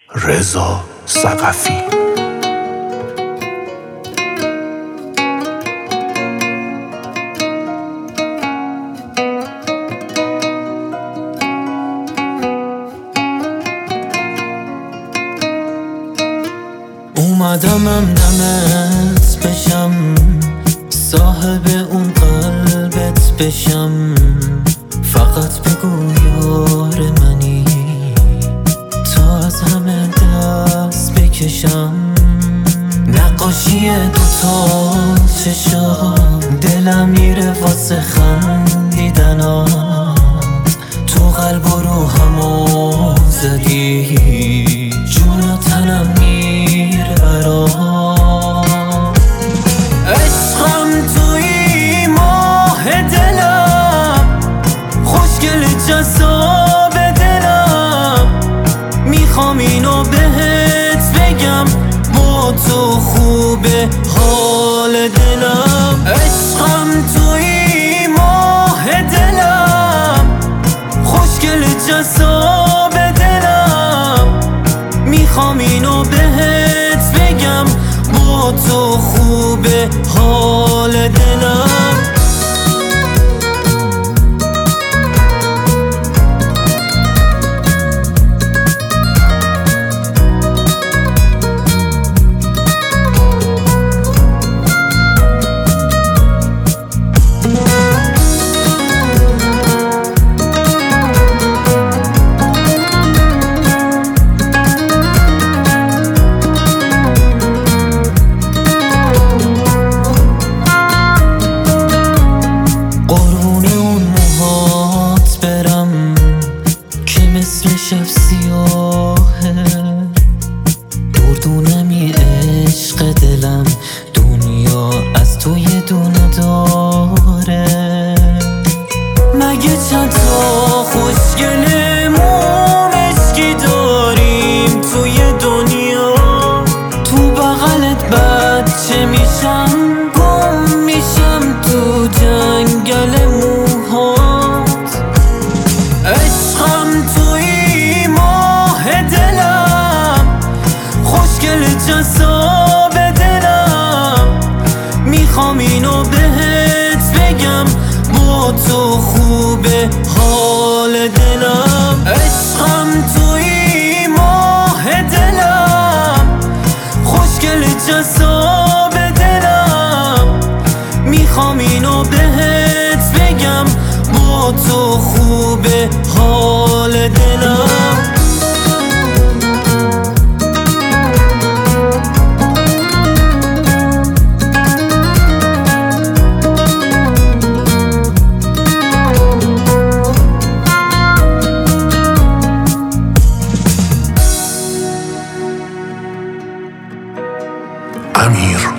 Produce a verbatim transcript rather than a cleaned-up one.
رضا ثقفی. اومدمم دمت بشم، صاحب اون قلبت بشم. فقط بگو یار منی تا از همه دست بکشم. نقاشی دوتا چشام، دلم میره واسه خندیدنات. تو قلب و روحمو زدی، جون و تنم میره برام. عشقم توی ماه دلم، خوشگل جذاب دلم. میخوام اینو بهت بگم، با تو خوبه حال دلم. عشقم توی ماه دلم، خوشگل جذاب دلم. میخوام اینو بهت بگم، با تو خوبه حال دلم. شب سیاهه، دردونمی عشق دلم. دنیا از تو یه دونه داره. مگه چند تا خوشگل مومشکی داریم توی دنیا؟ تو بغلت بچه میشم، گم میشم تو جنگل موهات. عشقم توی ماه دلم، خوشگل جذاب دلم. میخوام اینو بهت بگم، با تو خوبه حال دلم. عشقم توی ماه دلم، خوشگل جذاب دلم. میخوام اینو بهت بگم، با تو خوبه حال دلم. امیر